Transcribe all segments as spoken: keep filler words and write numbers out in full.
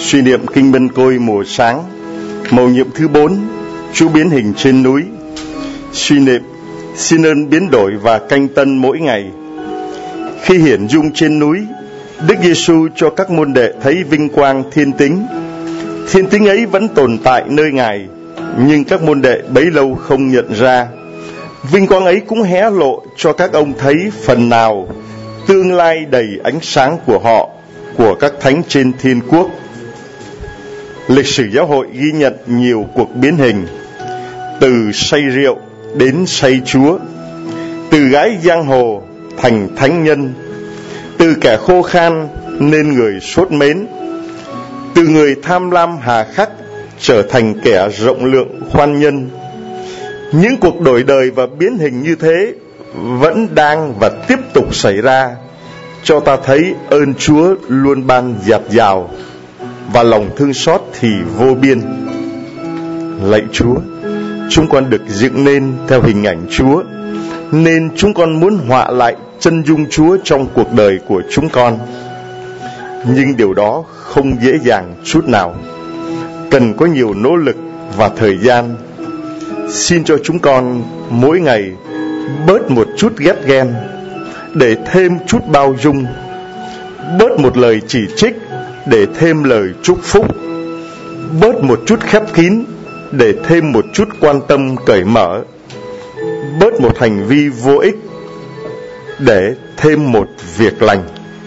Suy niệm kinh Mân Côi mùa sáng, mầu nhiệm thứ bốn, Chúa biến hình trên núi. Suy niệm xin ơn biến đổi và canh tân mỗi ngày. Khi hiển dung trên núi, Đức Giêsu cho các môn đệ thấy vinh quang thiên tính. Thiên tính ấy vẫn tồn tại nơi Ngài, nhưng các môn đệ bấy lâu không nhận ra. Vinh quang ấy cũng hé lộ cho các ông thấy phần nào tương lai đầy ánh sáng của họ, của các thánh trên thiên quốc. Lịch sử giáo hội ghi nhận nhiều cuộc biến hình, từ say rượu đến say Chúa, từ gái giang hồ thành thánh nhân, từ kẻ khô khan nên người sốt mến, từ người tham lam hà khắc trở thành kẻ rộng lượng khoan nhân. Những cuộc đổi đời và biến hình như thế vẫn đang và tiếp tục xảy ra, cho ta thấy ơn Chúa luôn ban dạt dào và lòng thương xót thì vô biên. Lạy Chúa, chúng con được dựng nên theo hình ảnh Chúa, nên chúng con muốn họa lại chân dung Chúa trong cuộc đời của chúng con. Nhưng điều đó không dễ dàng chút nào, cần có nhiều nỗ lực và thời gian. Xin cho chúng con mỗi ngày bớt một chút ghét ghen để thêm chút bao dung, bớt một lời chỉ trích để thêm lời chúc phúc, bớt một chút khép kín để thêm một chút quan tâm cởi mở, bớt một hành vi vô ích để thêm một việc lành.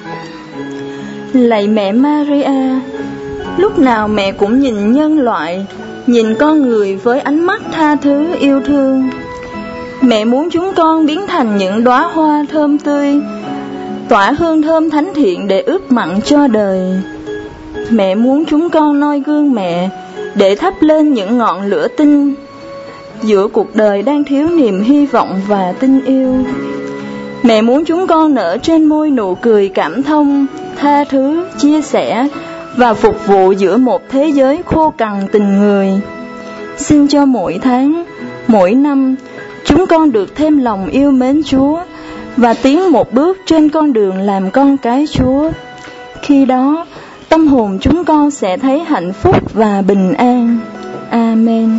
Lạy mẹ Maria, lúc nào mẹ cũng nhìn nhân loại, nhìn con người với ánh mắt tha thứ yêu thương. Mẹ muốn chúng con biến thành những đóa hoa thơm tươi, tỏa hương thơm thánh thiện để ướp mặn cho đời. Mẹ muốn chúng con noi gương mẹ để thắp lên những ngọn lửa tinh giữa cuộc đời đang thiếu niềm hy vọng và tình yêu. Mẹ muốn chúng con nở trên môi nụ cười cảm thông, tha thứ, chia sẻ và phục vụ giữa một thế giới khô cằn tình người. Xin cho mỗi tháng, mỗi năm, chúng con được thêm lòng yêu mến Chúa và tiến một bước trên con đường làm con cái Chúa. Khi đó, tâm hồn chúng con sẽ thấy hạnh phúc và bình an. Amen.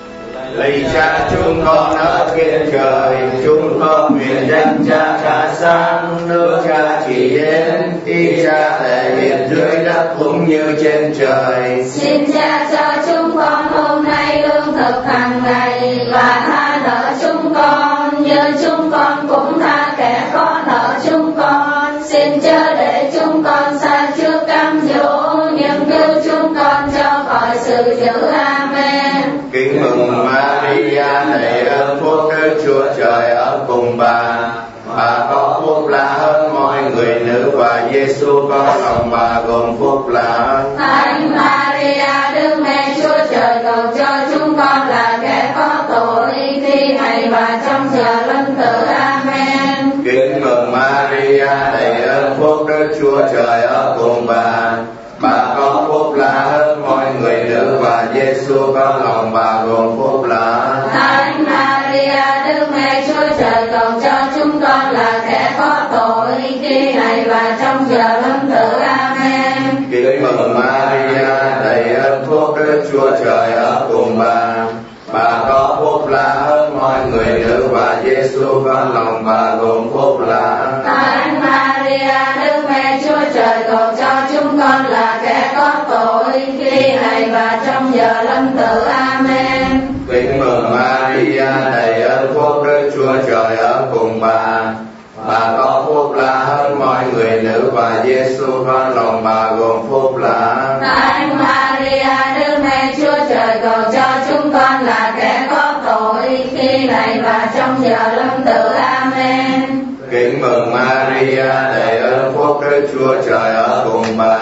Lạy Cha chúng con ở trên trời, chúng con nguyện danh Cha trả sáng, nước Cha chỉ đến, ý Cha thể hiện dưới đất cũng như trên trời. Xin Cha cho chúng con hôm nay lương thực hàng ngày, và tha nợ chúng con như chúng con cũng tha kẻ có nợ chúng con. Xin chớ để chúng con sa trước cám dỗ, nhưng cứu chúng con cho khỏi sự dữ. Amen. Kính mừng Maria, đầy ơn phúc, Đức Chúa Trời ở cùng bà. Bà có phúc lạ hơn mọi người nữ, và Giêsu con lòng bà gồm phúc lạ. Thánh Maria, Đức Mẹ Chúa Trời, cầu cho chúng con là kẻ có tội, khi này và trong giờ lâm tử. Amen. Kính mừng Maria, đầy ơn phúc, Đức Chúa Trời ở cùng bà. Bà có phúc lạ hơn mọi người nữ, và Giêsu con lòng bà gồm phúc lạ. Thánh Maria, Đức Mẹ Chúa Trời, cầu cho chúng con là kẻ có tội, khi này và trong giờ lâm tử. Amen. Kính mừng Maria, đầy ơn phúc, Đức Chúa Trời ở cùng bà. Bà có phúc lạ hơn mọi người nữ, và Giêsu con lòng bà gồm phúc lạ. Thánh Maria, Đức Mẹ Chúa Trời, cầu cho chúng con là kẻ có tội, khi này và trong giờ lâm tử. Amen. Kính mừng Maria, đầy ơn phúc, Đức Chúa Trời ở cùng bà. Bà có phúc lạ hơn mọi người nữ, và Giêsu con lòng bà gồm phúc lạ. Thánh Maria, Đức Mẹ Chúa Trời, cầu cho chúng con là kẻ có tội, khi này và trong giờ lâm tử. Amen. Kính mừng Maria, đầy ơn phúc, Đức Chúa Trời ở cùng bà.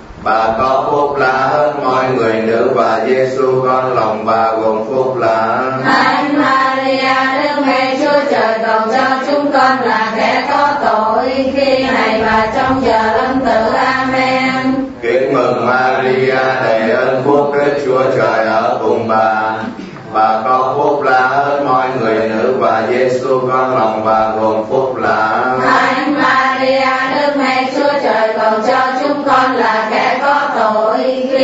Bà có phúc lạ hơn mọi người nữ, và Giêsu con lòng bà gồm phúc lạ. Thánh Maria, Đức Mẹ Chúa Trời, cầu cho chúng con là kẻ có tội, khi này và trong giờ lâm tử. Amen. Kính mừng Maria, đầy ơn phúc, Đức Chúa Trời ở cùng bà. Bà có phúc lạ hơn mọi người nữ, và Giêsu con lòng bà gồm phúc lạ. Thánh Maria, Đức Mẹ Chúa Trời, cầu cho chúng con là kẻ có tội,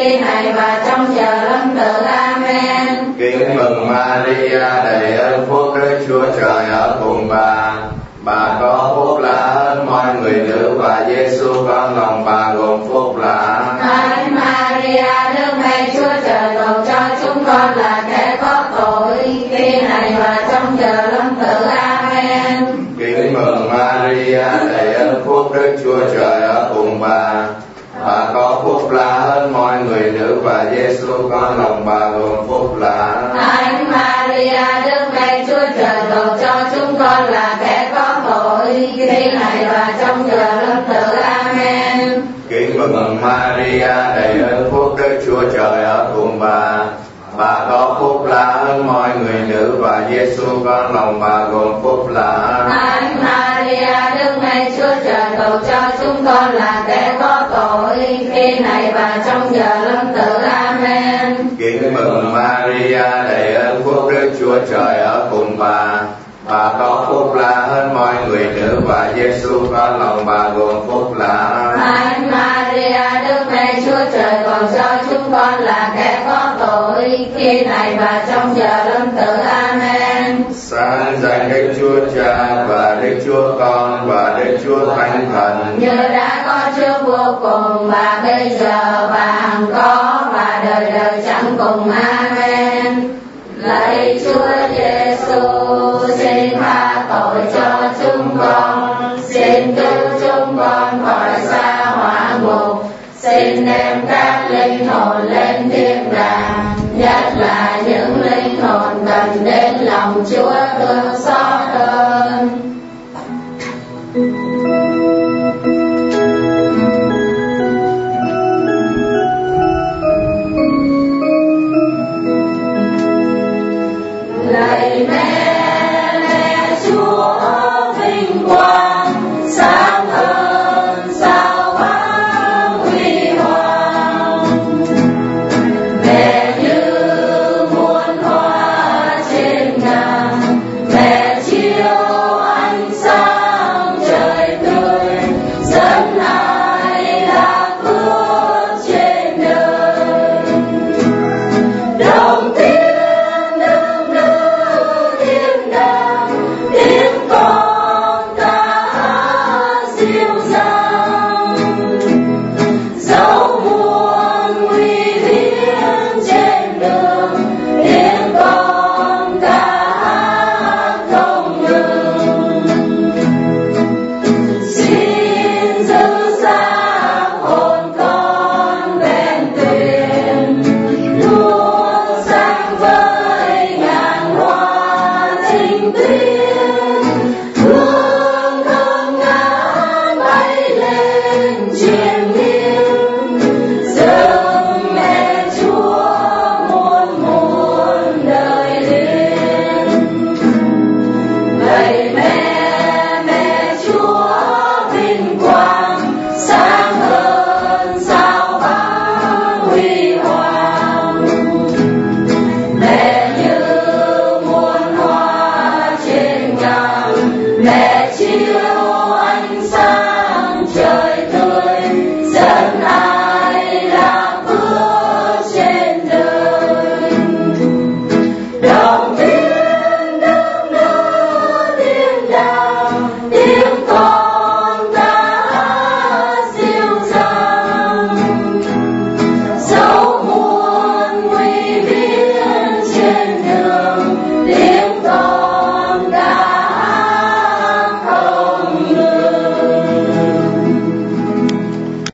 mừng Maria đầy ơn phúc, Đức Chúa Trời ở cùng bà. Bà có phúc lạ hơn mọi người nữ, và Giêsu con lòng bà gồm phúc lạ. Thánh Maria, Đức Mẹ Chúa Trời, cầu cho chúng con là kẻ có tội, khi này và trong giờ lâm tử. Amen. Kính mừng Maria đầy ơn phúc, Đức Chúa Trời ở cùng bà. Bà có phúc lạ hơn mọi người nữ, và Giêsu con lòng bà gồm phúc lạ. Thánh Maria, Đức Mẹ Chúa Trời, cầu cho chúng con là kẻ có tội, khi này và trong giờ lâm tử. Amen. Kính mừng Maria đầy ơn phúc, Đức Chúa Trời ở cùng bà. Bà có phúc lạ hơn mọi người nữ, và Giêsu con lòng bà gồm phúc lạ. Thánh Maria, Đức Mẹ Chúa Trời, cầu cho chúng con là kẻ có tội, khi này và trong giờ lâm tử. Amen. Kính mừng Maria đầy ơn phúc, Đức Chúa Trời ở cùng bà. Bà có phúc lạ hơn mọi người nữ, và Giêsu con lòng bà gồm phúc lạ. Thánh Maria, Đức Mẹ Chúa Trời, cầu cho chúng con là kẻ có tội, khi này và trong giờ lâm tử. Amen. Sáng danh Đức Chúa Cha và Đức Chúa Con và Đức Chúa Thánh Thần, như đã có trước vô cùng, và bây giờ và hằng có, và đời đời chẳng cùng. Amen. Lạy Chúa Giêsu, xin tha tội cho chúng con, xin cứu chúng con khỏi sa hỏa ngục, xin đem các linh hồn lên thiên đàng, nhất là những linh hồn cần đến lòng Chúa